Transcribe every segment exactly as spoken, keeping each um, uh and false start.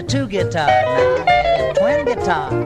a two guitar. Now there's a twin guitar.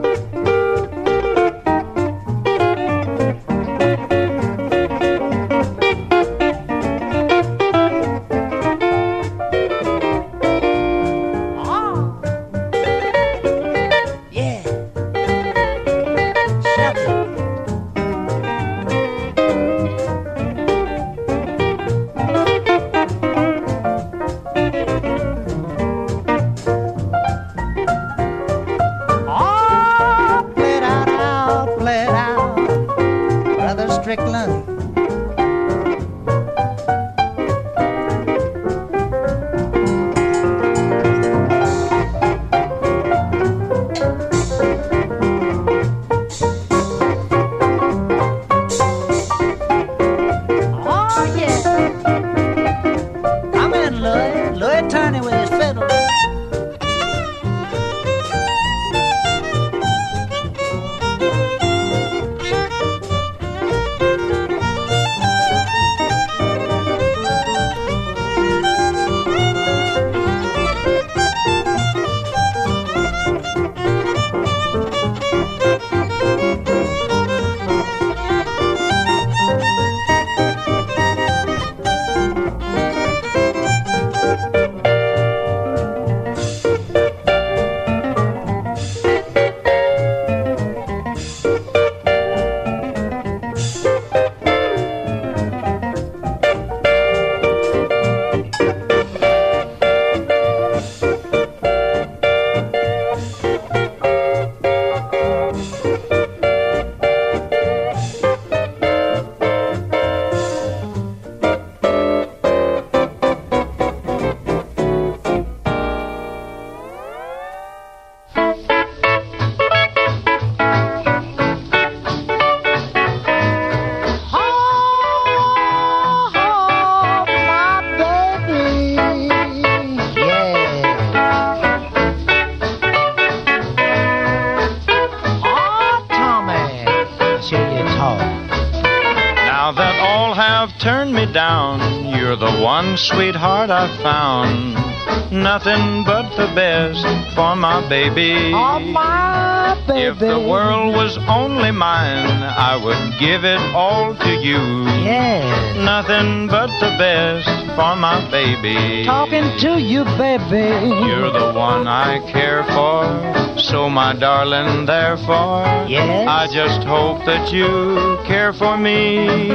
Sweetheart, I found nothing but the best for my baby. Oh, my baby. If the world was only mine, I would give it all to you. Yes. Nothing but the best for my baby. Talking to you, baby. You're the one I care for, so my darling, therefore, yes, I just hope that you care for me.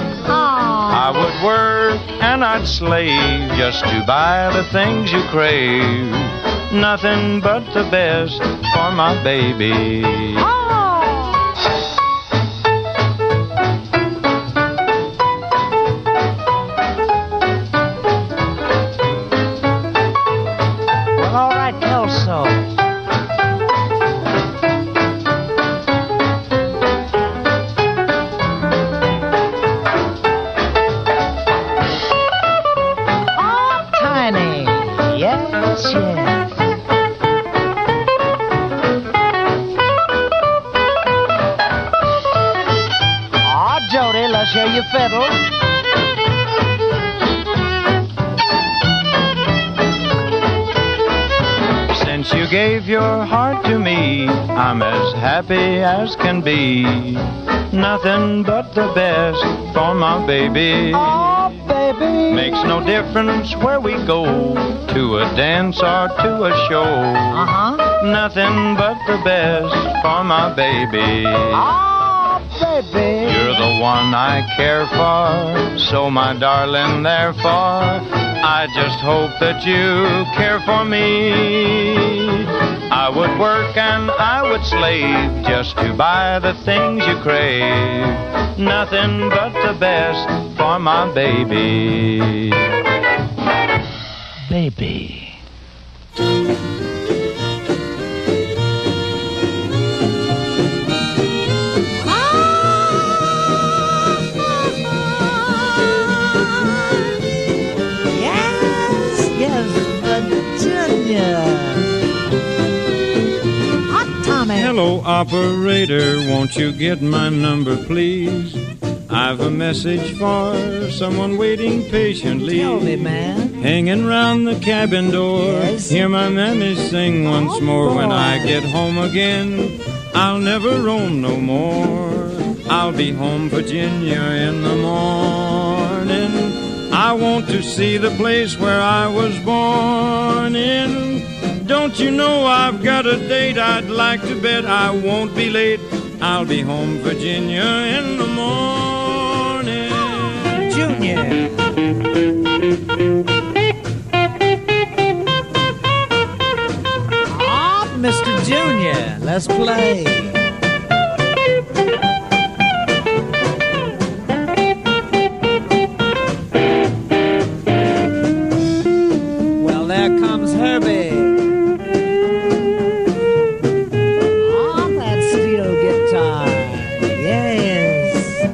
I would work and I'd slave just to buy the things you crave. Nothing but the best for my baby. Well, all right, Kelso. Hear you fiddle. Since you gave your heart to me, I'm as happy as can be. Nothing but the best for my baby. Oh, baby. Makes no difference where we go, to a dance or to a show. Uh-huh. Nothing but the best for my baby. Oh, baby. You're the one I care for, so my darling, therefore, I just hope that you care for me. I would work and I would slave just to buy the things you crave. Nothing but the best for my baby. Baby. Hello, operator, won't you get my number, please? I've a message for someone waiting patiently. Tell me, man. hanging round the cabin door. Yes. Hear my mammy sing once Oh, more. When boy. I get home again, I'll never roam no more. I'll be home, Virginia, in the morning. I want to see the place where I was born in. Don't you know I've got a date? I'd like to bet I won't be late. I'll be home, Virginia, in the morning. Junior. Ah, Mister Junior, let's play. Well, there comes Herbie. Ah, that steel guitar. Yes.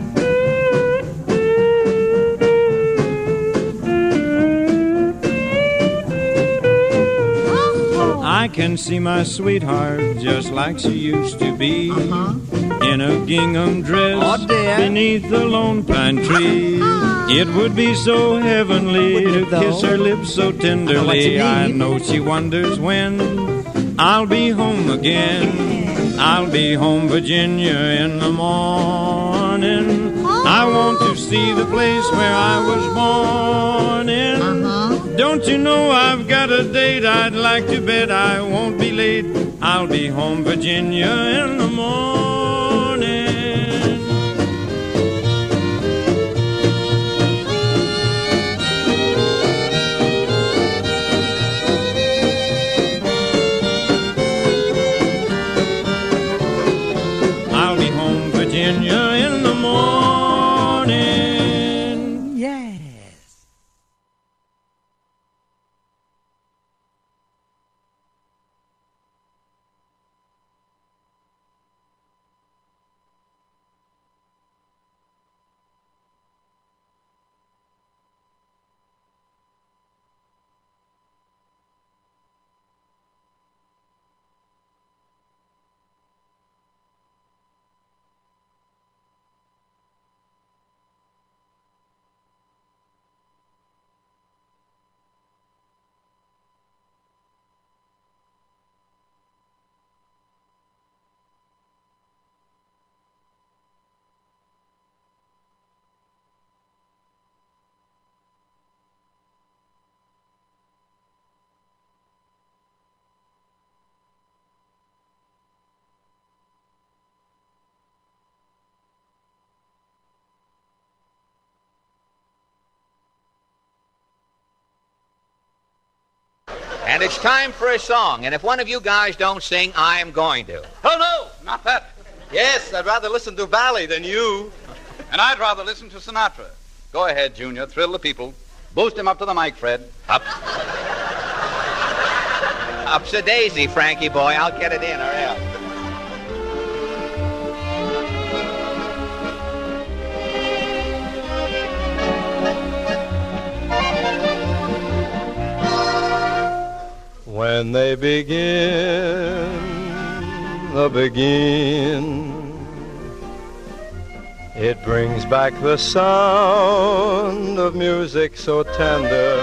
I can see my sweetheart just like she used to be, Uh-huh. in a gingham dress Oh, dear. beneath the lone pine tree. It would be so heavenly Wouldn't to it, though? kiss her lips so I know what tenderly. you I mean. know she wonders when I'll be home again. I'll be home, Virginia, in the morning. I want to see the place where I was born in. Uh-huh. Don't you know I've got a date? I'd like to bet I won't be late. I'll be home, Virginia, in the morning. I'll be home, Virginia, in the morning. Yes. And it's time for a song. And if one of you guys don't sing, I am going to. Oh, no, not that. Yes, I'd rather listen to Valley than you. And I'd rather listen to Sinatra. Go ahead, Junior. Thrill the people. Boost him up to the mic, Fred. Up. Up's a daisy, Frankie boy. I'll get it in. Hurry up. When they begin, the begin, it brings back the sound of music so tender.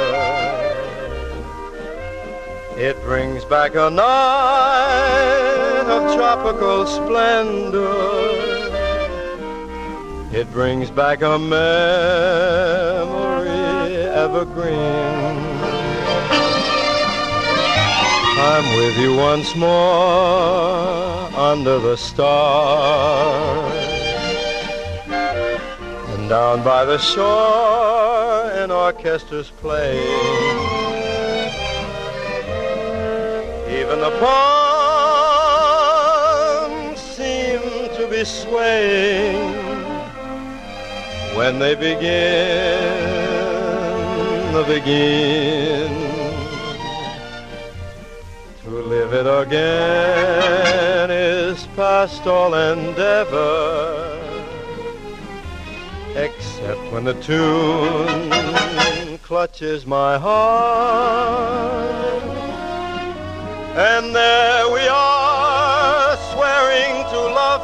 It brings back a night of tropical splendor. It brings back a memory evergreen. I'm with you once more under the stars, and down by the shore an orchestra's playing. Even the palms seem to be swaying when they begin, the begin. To live it again is past all endeavor, except when the tune clutches my heart. And there we are, swearing to love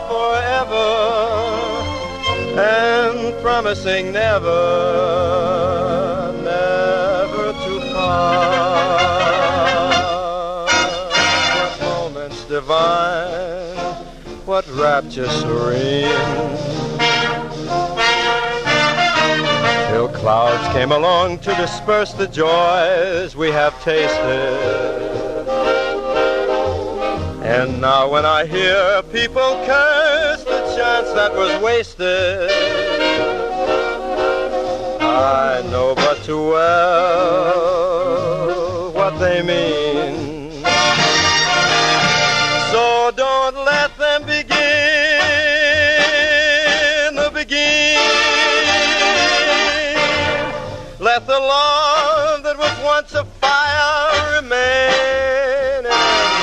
forever, and promising never, never to What moments divine, what rapture serene, till clouds came along to disperse the joys we have tasted. And now when I hear people curse the chance that was wasted, I know but too well what they mean. So don't let them begin the begin. Let the love that was once a fire remain and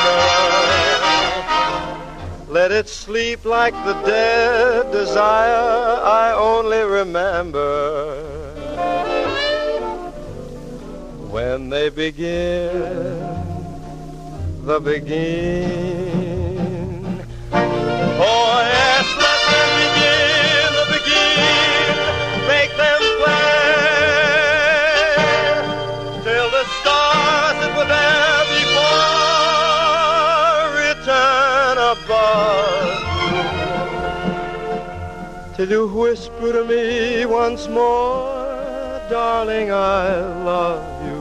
burn. Let it sleep like the dead desire I only remember when they begin the begin. Oh yes, let them begin the begin. Make them play till the stars that were there before return above you. Till you whisper to me once more, darling, I love you.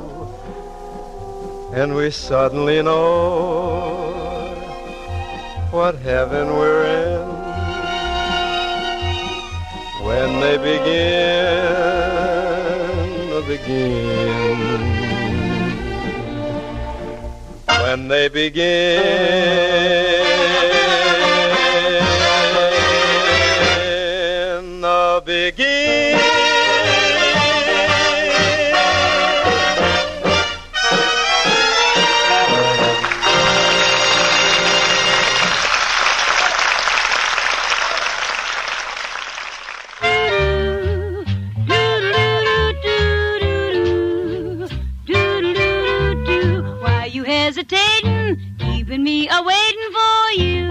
And we suddenly know what heaven we're in when they begin the begin. When they begin the begin. Keeping me a-waiting for you.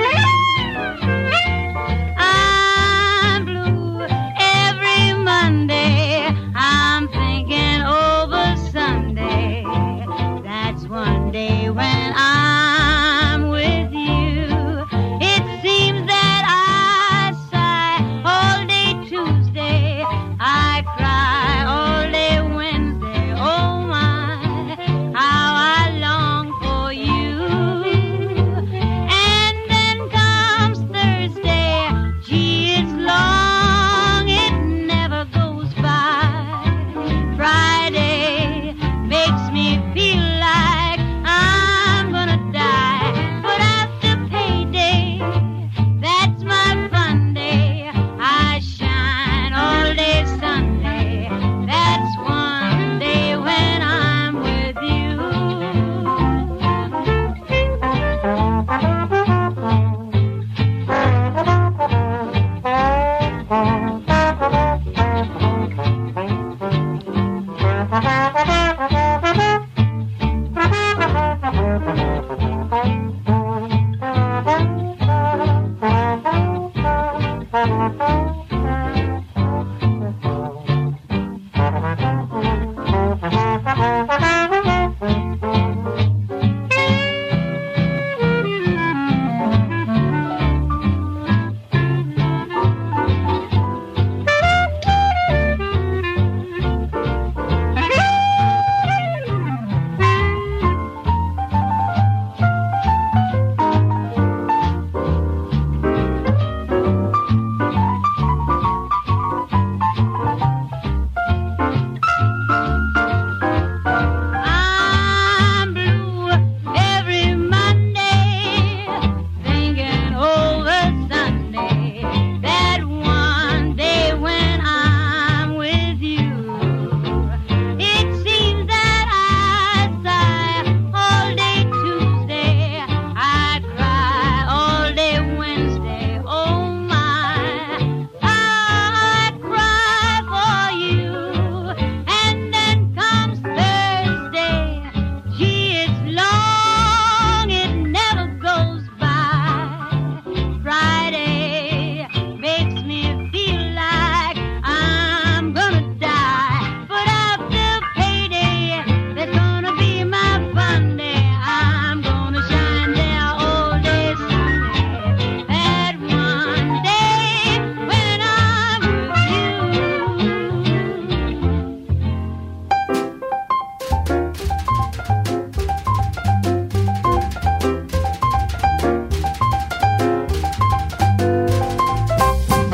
I'm blue every Monday. I'm thinking over Sunday. That's one day when I'm with you. It seems that I sigh all day Tuesday. I cry all day Wednesday. Oh my, how I long for you.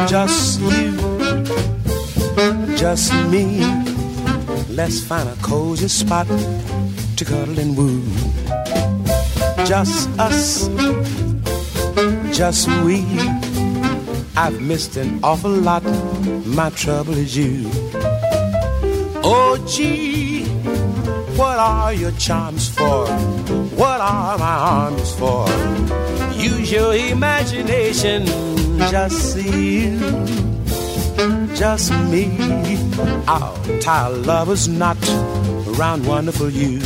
Just you, just me. Let's find a cozy spot to cuddle and woo. Just us, just we. I've missed an awful lot. My trouble is you. Oh, gee, what are your charms for? What are my arms for? Use your imagination. Just see you, just me. I'll tie a lover's knot around wonderful you.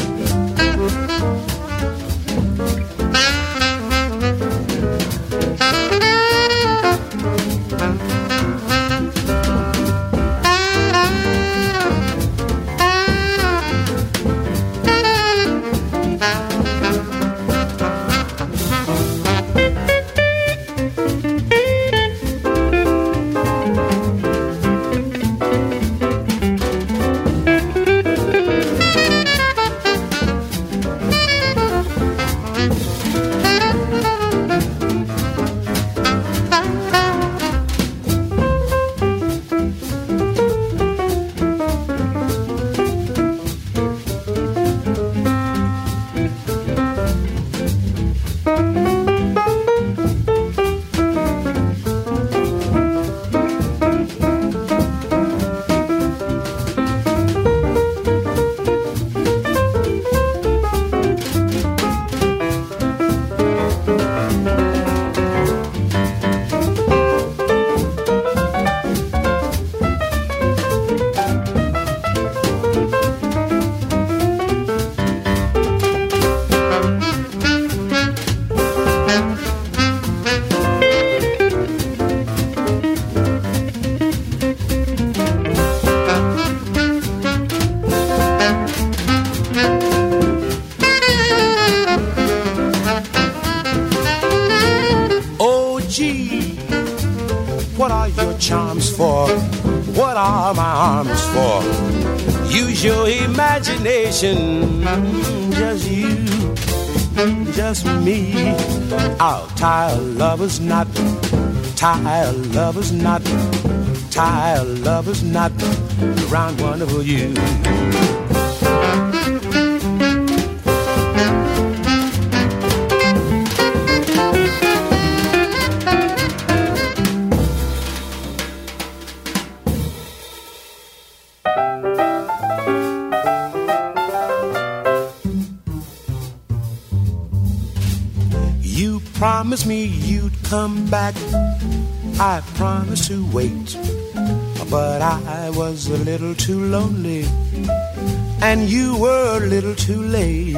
Just you, just me. I'll tie a lover's knot, tie a lover's knot, tie a lover's knot around wonderful you. Promise me you'd come back. I promised to wait, but I was a little too lonely, and you were a little too late.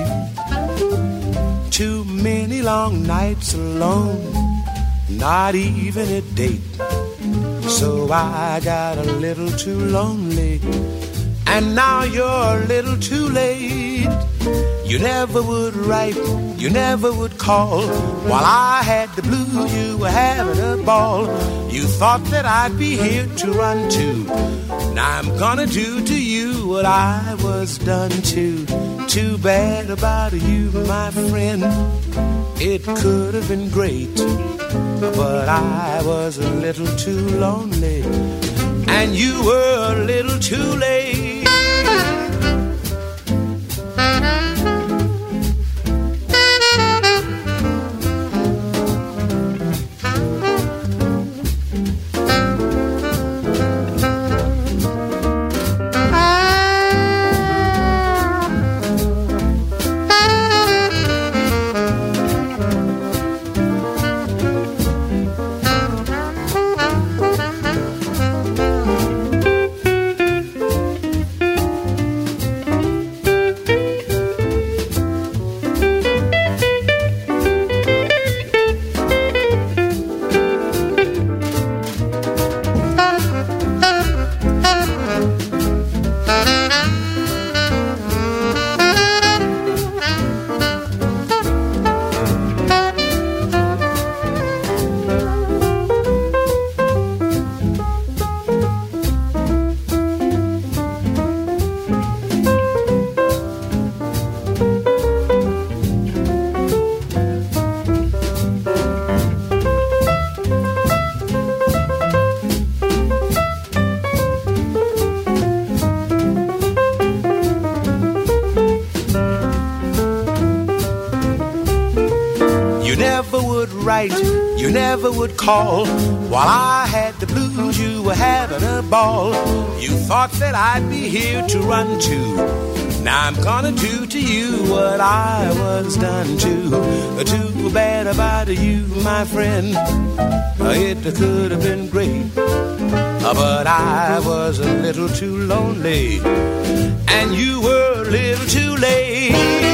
Too many long nights alone, not even a date. So I got a little too lonely, and now you're a little too late. You never would write, you never would call. While I had the blues, you were having a ball. You thought that I'd be here to run to. Now I'm gonna do to you what I was done to. Too bad about you, my friend. It could have been great, but I was a little too lonely, and you were a little too late. would write, you never would call. While I had the blues, you were having a ball. You thought that I'd be here to run to. Now I'm gonna do to you what I was done to. Too bad about you, my friend. It could have been great, but I was a little too lonely, and you were a little too late.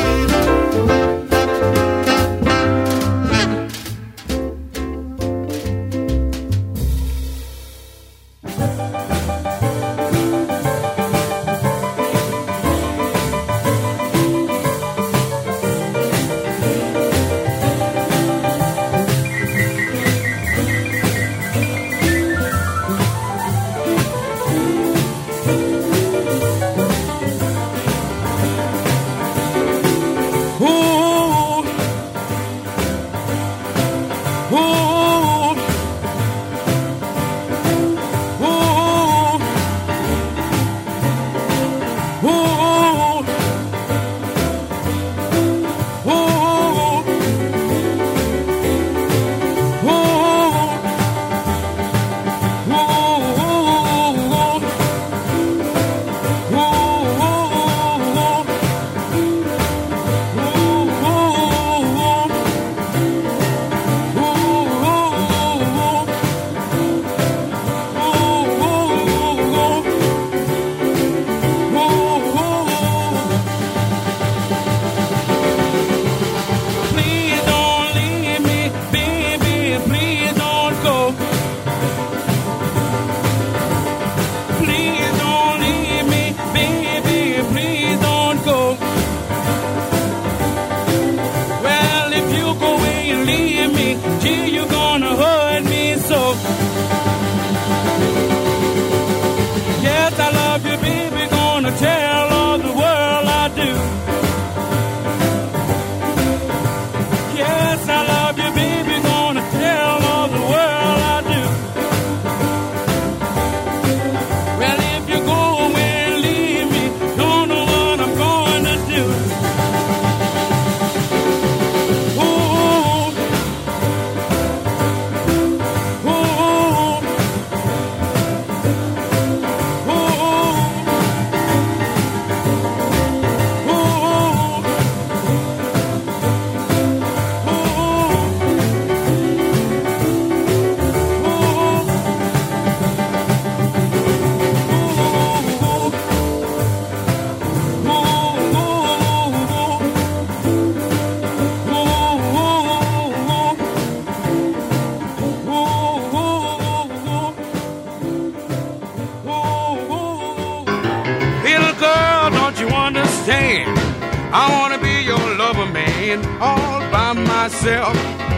I wanna be your lover, man, all by myself,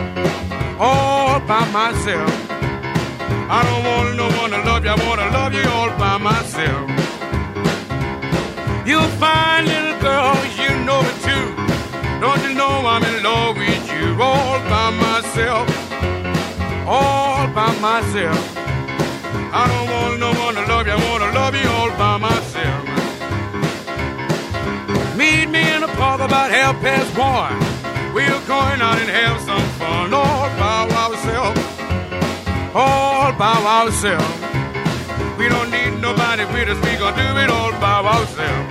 all by myself. I don't want no one to love you, I wanna love you all by myself. You fine little girl, you know it too. Don't you know I'm in love with you, all by myself, all by myself. I don't want no one to love you, I wanna love you all by myself. Meet me in the park about half past one. We're going out and have some fun all by ourselves, all by ourselves. We don't need nobody with us, we gonna do it all by ourselves.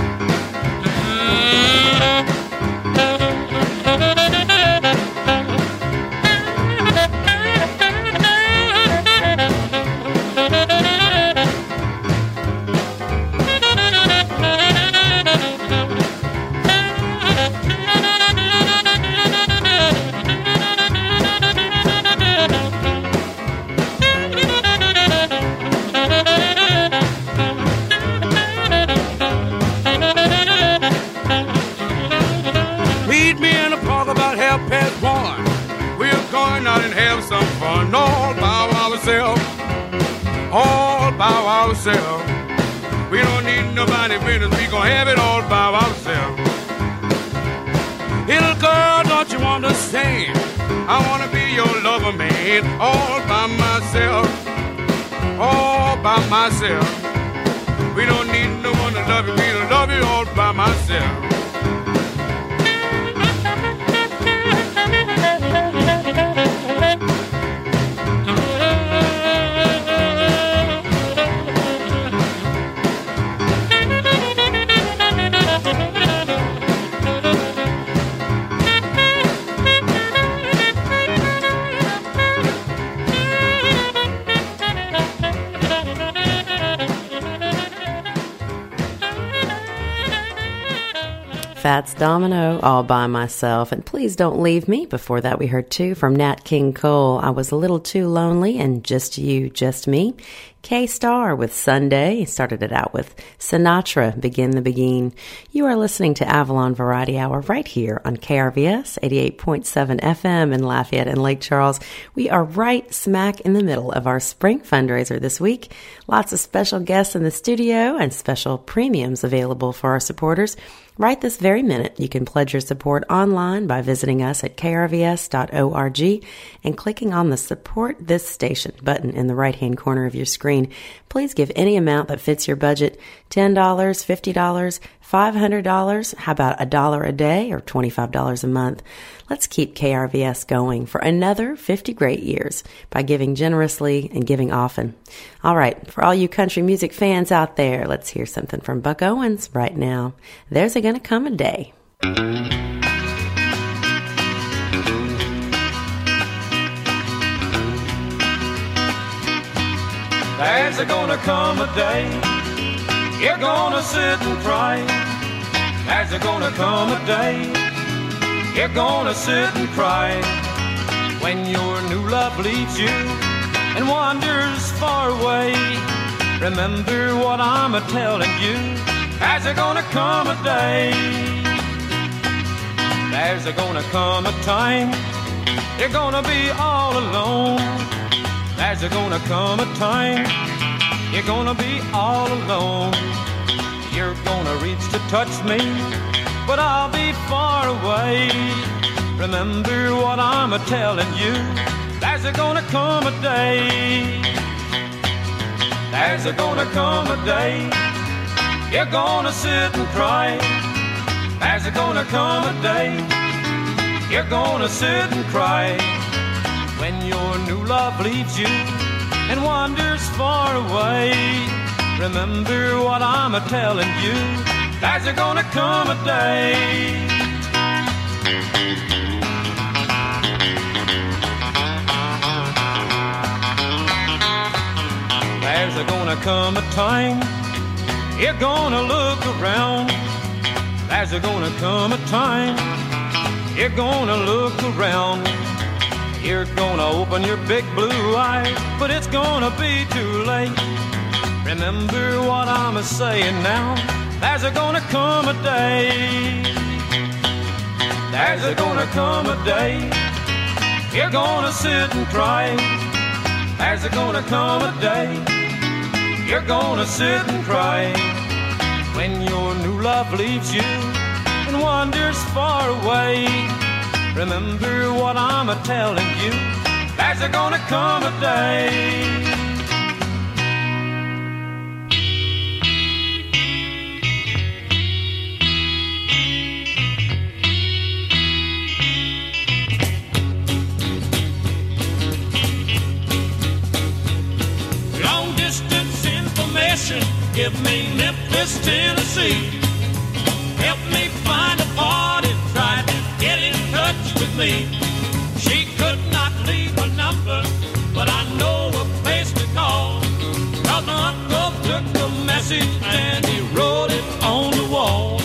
All by ourselves. We don't need nobody with us, we gon' have it all by ourselves. Little girl, don't you understand? I wanna be your lover, man, all by myself, all by myself. We don't need no one to love you, we don't love you all by myself. Fats Domino, All By Myself. And please don't leave me. Before that, we heard two from Nat King Cole, I Was a Little Too Lonely, and Just You, Just Me. K-Star with Sunday. He started it out with Sinatra, Begin the Begin. You are listening to Avalon Variety Hour right here on K R V S eighty-eight point seven F M in Lafayette and Lake Charles. We are right smack in the middle of our spring fundraiser this week. Lots of special guests in the studio and special premiums available for our supporters. Right this very minute, you can pledge your support online by visiting us at k r v s dot org and clicking on the Support This Station button in the right-hand corner of your screen. Please give any amount that fits your budget, ten dollars, fifty dollars, five hundred dollars, how about a dollar a day or twenty-five dollars a month? Let's keep K R V S going for another fifty great years by giving generously and giving often. All right, for all you country music fans out there, let's hear something from Buck Owens right now. There's a gonna come a day. There's a gonna come a day you're gonna sit and cry. There's a gonna come a day you're gonna sit and cry when your new love leaves you and wanders far away. Remember what I'm a-telling you. There's a gonna come a day. There's a gonna come a time you're gonna be all alone. There's a gonna come a time you're gonna be all alone. You're gonna reach to touch me, but I'll be far away. Remember what I'm a-telling you. There's a gonna come a day. There's a gonna come a day you're gonna sit and cry. There's a gonna come a day you're gonna sit and cry when your new love leaves you and wanders far away. Remember what I'm a-telling you. There's a gonna come a day. There's a gonna come a time you're gonna look around. There's a gonna come a time you're gonna look around. You're gonna open your big blue eyes, but it's gonna be too late. Remember what I'm a-saying now. There's a gonna come a day. There's a gonna come a day you're gonna sit and cry. There's a gonna come a day you're gonna sit and cry when your new love leaves you and wanders far away. Remember what I'm a-telling you. There's a gonna come a day. Long distance information, give me Memphis, Tennessee. Help me find a party, try to get in touch with me. She could not leave a number, but I know a place to call. Cause my uncle took the message and he wrote it on the wall.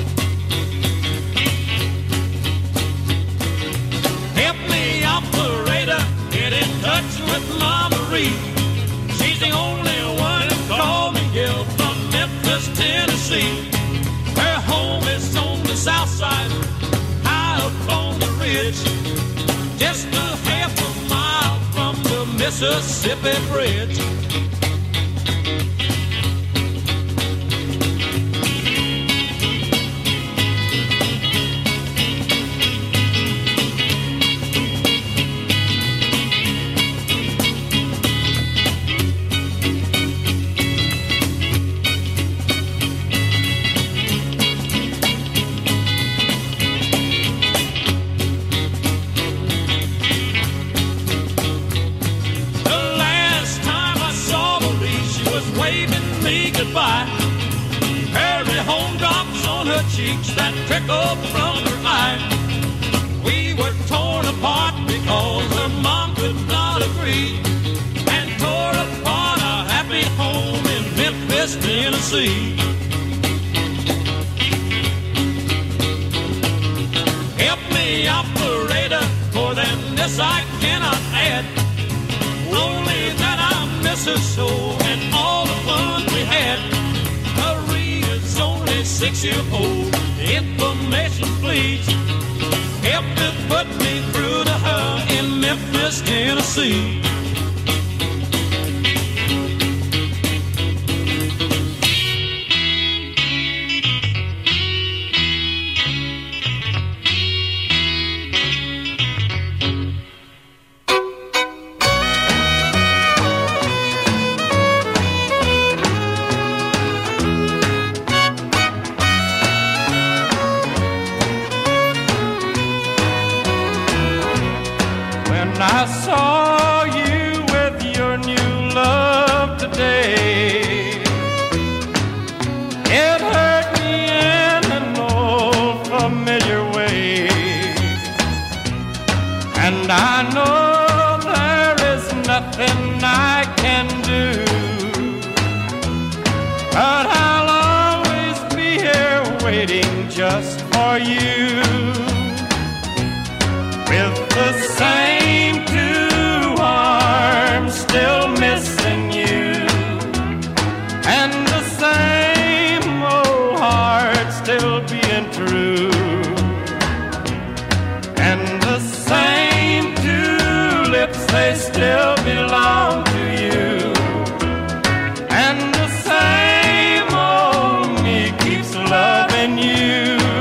Help me, operator, get in touch with Mama Reed. She's the only one who called me here from Memphis, Tennessee. Her home is on the south side, high up on the ridge, just a half a mile from the Mississippi Bridge. Cheeks that trickled from her eye. We were torn apart because her mom could not agree, and tore apart a happy home in Memphis, Tennessee. this I cannot add, only that I miss her so and all the fun we had. Maria's only six years old. Information, please. Help to put me through to her in Memphis, Tennessee. I saw you with your new love today. It hurt me in an old familiar way, and I know there is nothing I can do, but I'll always be here waiting just for you, with the same still missing you, and the same old heart still being true, and the same two lips, they still belong to you, and the same old me keeps loving you.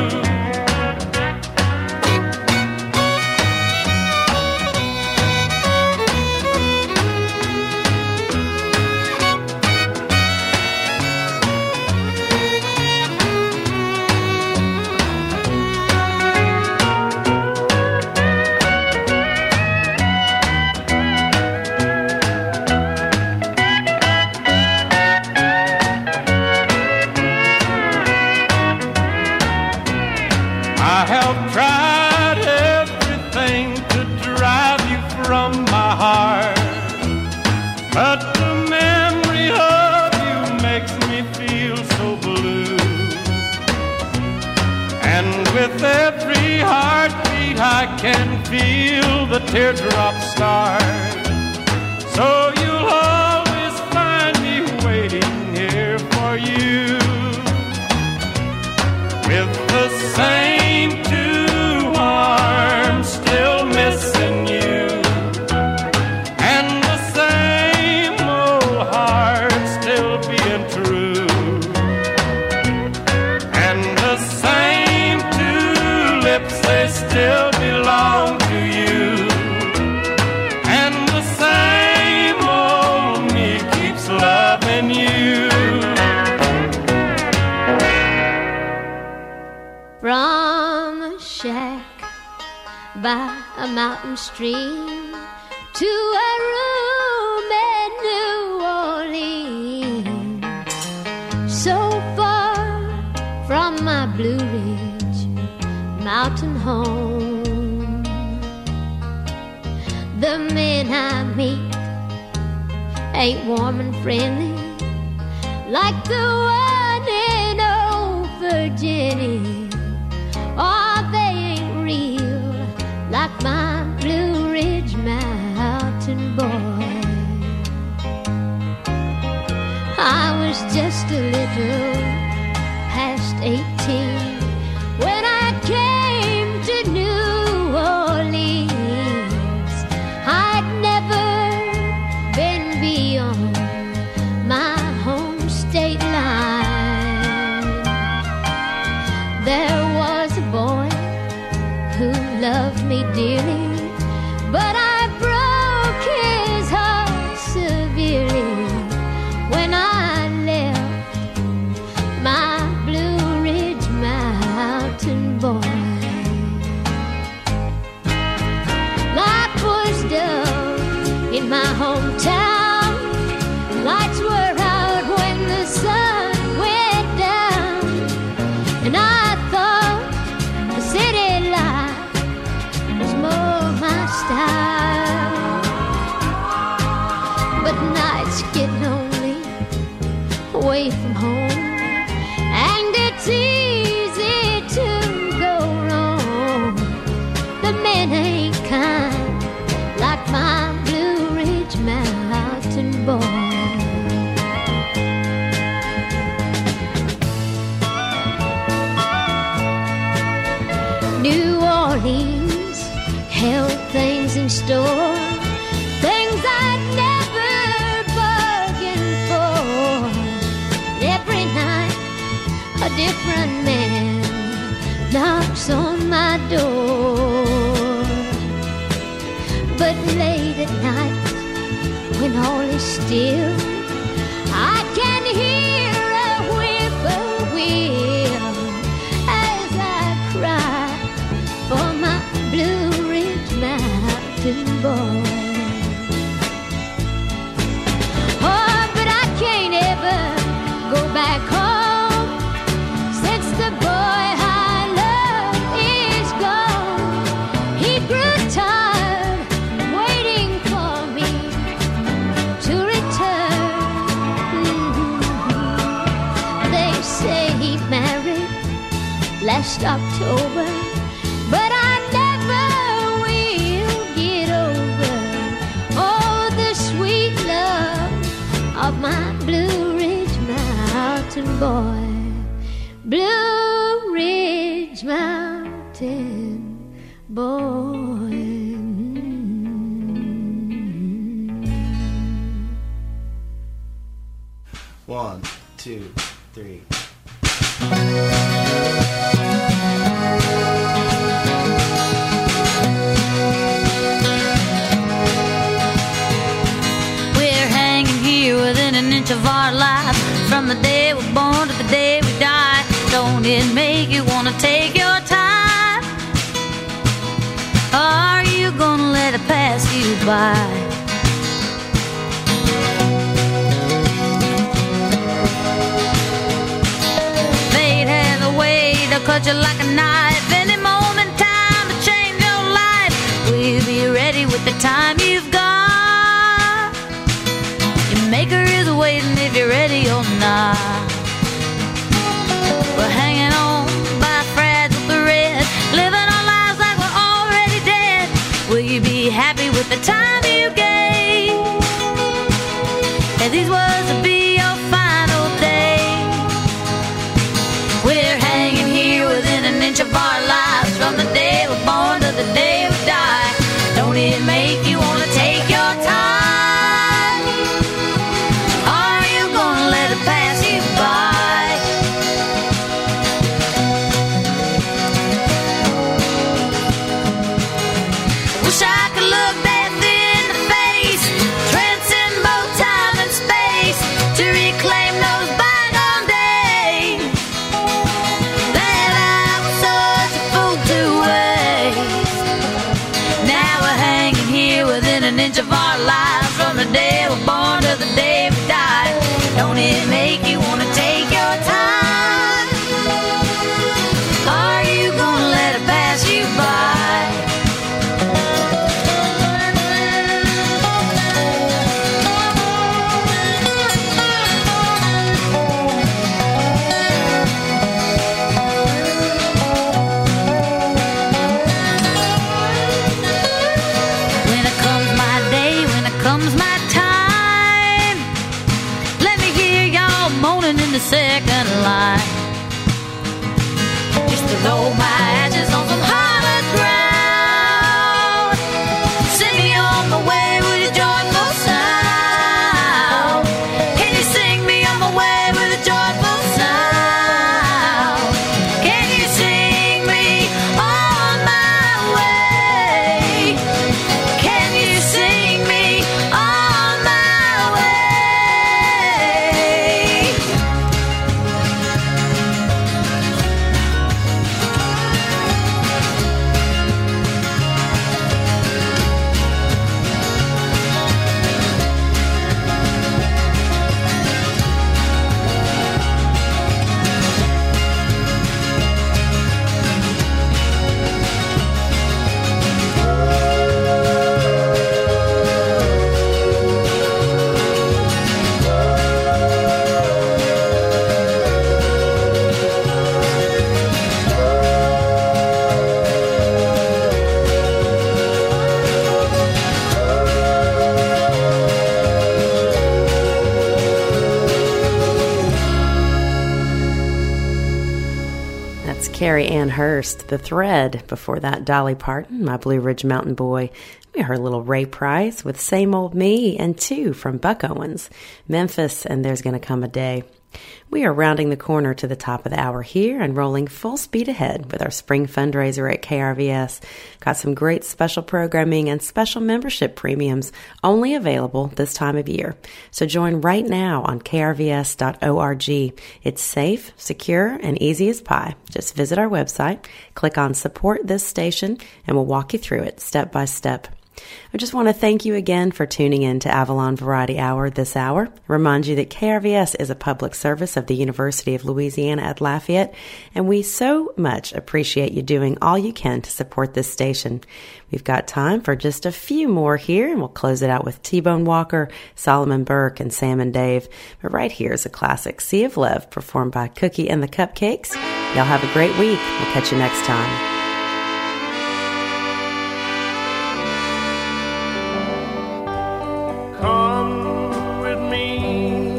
I have tried everything to drive you from my heart, but the memory of you makes me feel so blue, and with every heartbeat I can feel the teardrops start, so you'll always find me waiting here for you, with the same still missing you, and the same old heart still being true, and the same two lips, they still belong to you, and the same old me keeps loving you. From a shack by a mountain stream to a room in New Orleans, so far from my Blue Ridge mountain home. The men I meet ain't warm and friendly like the one in old Virginia. Oh, they ain't real like my Blue Ridge mountain boy. I was just a little past eighteen when I came to New Orleans. I'd never been beyond my home state line. There was a boy who loved me dearly, but I broke his heart severely when I left my Blue Ridge mountain boy. Life was dull in my hometown. Lights were out when the sun went down, and I thought the city life was more my style. New Orleans held things in store, things I'd never bargained for. Every night a different man knocks on my door. But late at night, when all is still, I can hear a whippoorwill as I cry for my Blue Ridge Mountain boy. Oh, but I can't ever go back home, since the boy I love is gone. He grew tired waiting for me to return. Mm-hmm. They say he married last October, but I never will get over oh the sweet love of my Blue Ridge Mountain boy. Blue Ridge Mountain boy. One, two, three. We're hanging here within an inch of our life, from the day we're born to the day we die. Don't it make you want to take your time? Or are you gonna let it pass you by? Fate has a way to cut you like a knife. Any moment in time to change your life. Will you be ready with the time you've got? Your maker is waiting if you're ready or not. We're hanging on by a fragile thread, living our lives like we're already dead. Will you be happy with the time you gave? And these words will be your final day. We're hanging here within an inch of our lives, from the day we're born to the day we die. Don't it make you want to take your time? Or are you gonna let it pass you by? Carrie Ann Hurst, The Thread. Before that, Dolly Parton, My Blue Ridge Mountain Boy. We heard little Ray Price with Same Old Me, and two from Buck Owens, Memphis, and There's Gonna Come a Day. We are rounding the corner to the top of the hour here and rolling full speed ahead with our spring fundraiser at K R V S. Got some great special programming and special membership premiums only available this time of year. So join right now on K R V S dot org. It's safe, secure, and easy as pie. Just visit our website, click on Support This Station, and we'll walk you through it step by step. I just want to thank you again for tuning in to Avalon Variety Hour this hour. Remind you that K R V S is a public service of the University of Louisiana at Lafayette, and we so much appreciate you doing all you can to support this station. We've got time for just a few more here, and we'll close it out with T-Bone Walker, Solomon Burke, and Sam and Dave. But right here is a classic, Sea of Love, performed by Cookie and the Cupcakes. Y'all have a great week. We'll catch you next time. Come with me,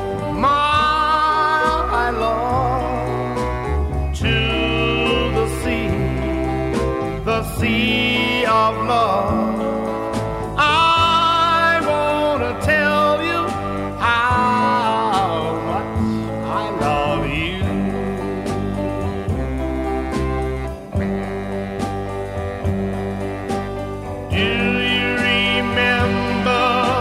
my Lord, to the sea, the sea of love. I want to tell you how much I love you. Do you remember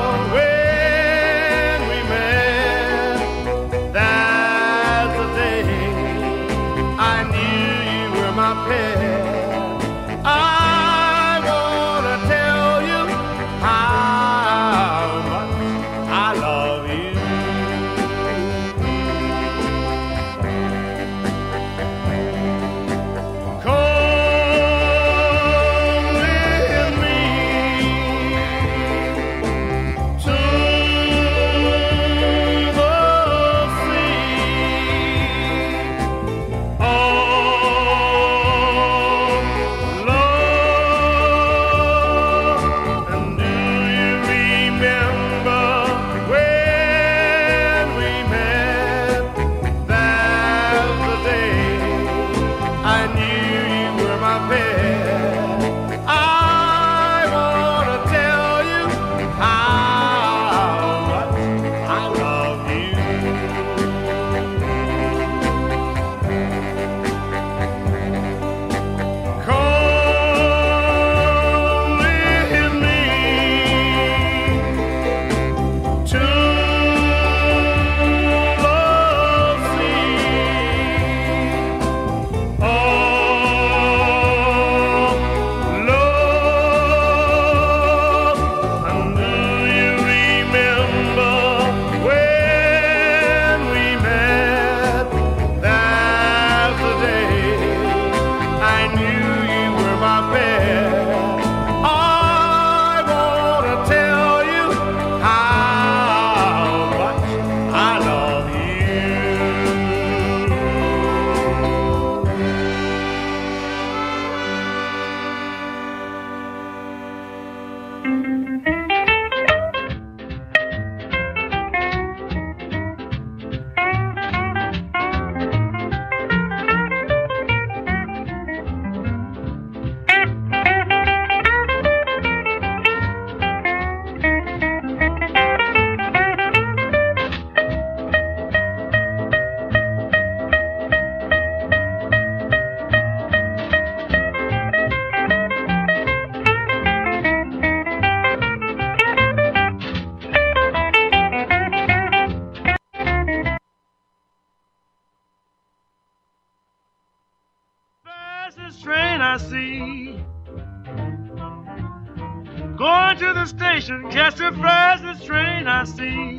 going to the station, just the fastest train I see.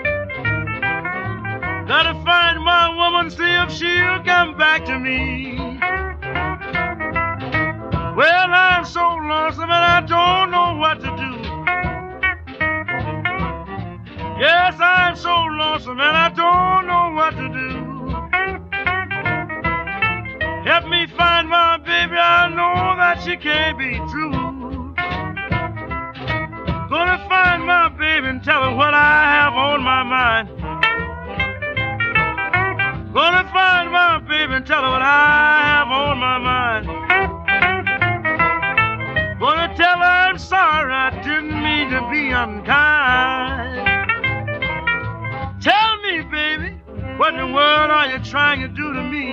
Gotta find my woman, see if she'll come back to me. Well, I'm so lonesome and I don't know what to do. Yes, I'm so lonesome and I don't know what to do. Help me find my baby, I know that she can't be true. Gonna find my baby and tell her what I have on my mind. Gonna find my baby and tell her what I have unkind. Tell me, baby, what in the world are you trying to do to me?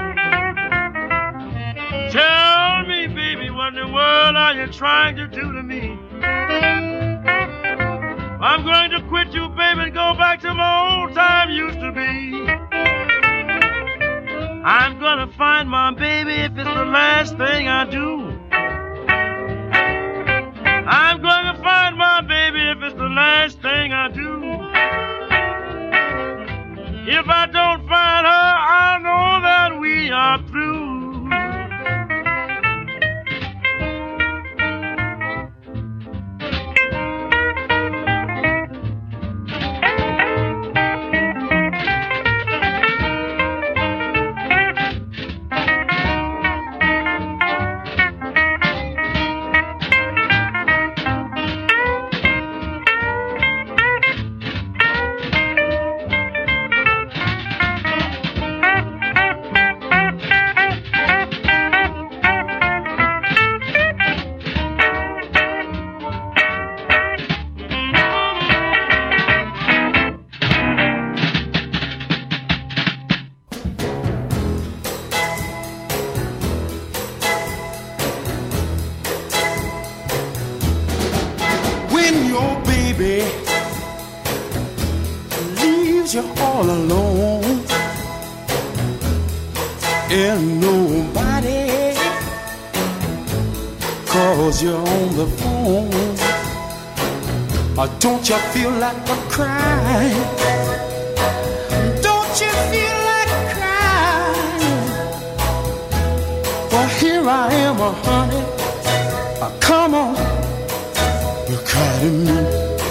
Tell me, baby, what in the world are you trying to do to me? I'm going to quit you, baby, and go back to my old time used to be. I'm gonna find my baby if it's the last thing I do. I'm gonna find my baby if it's the last thing I do. If I don't find her, I know that we are through. You're all alone and nobody calls you on the phone. Or don't you feel like a crying? Don't you feel like crying? Well, here I am, oh, honey. Oh, come on, you cry to me.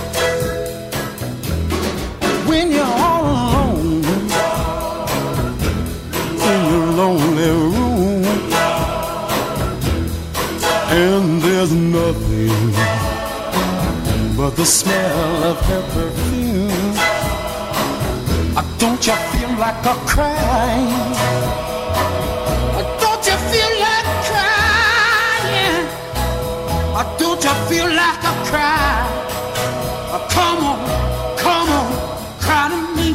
When you're all alone in your lonely room and there's nothing but the smell of her perfume, don't you feel like a crying? Don't you feel like crying? Don't you feel like a cry? Come on, come on. Cry to me.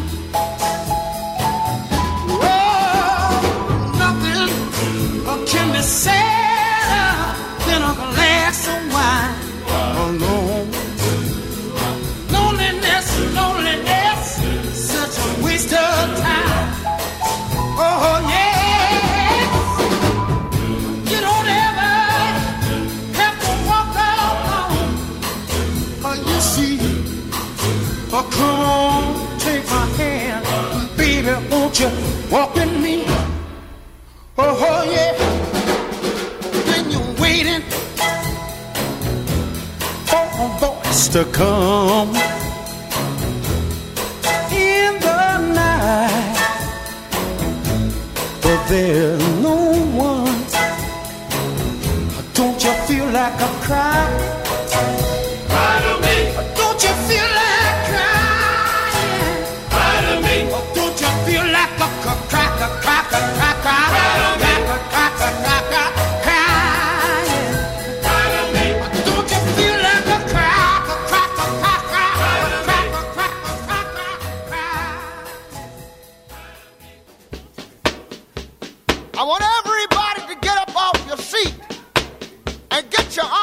Oh, nothing can be sadder than a glass of wine alone. Loneliness, loneliness, such a waste of time. Oh yeah, you don't ever have to walk alone. Oh, you see, oh come on. Take my hand, baby, won't you walk with me? Oh, oh yeah. When you're waiting for a voice to come in the night, but there's no one. Don't you feel like a cry? Cry to me. Don't you feel like don't you feel like a cracker, cracker, cracker, cracker, cracker, cracker, crying? Don't you feel like a cracker, cracker, cracker, cracker, cracker, cracker? I want everybody to get up off your seat and get your arms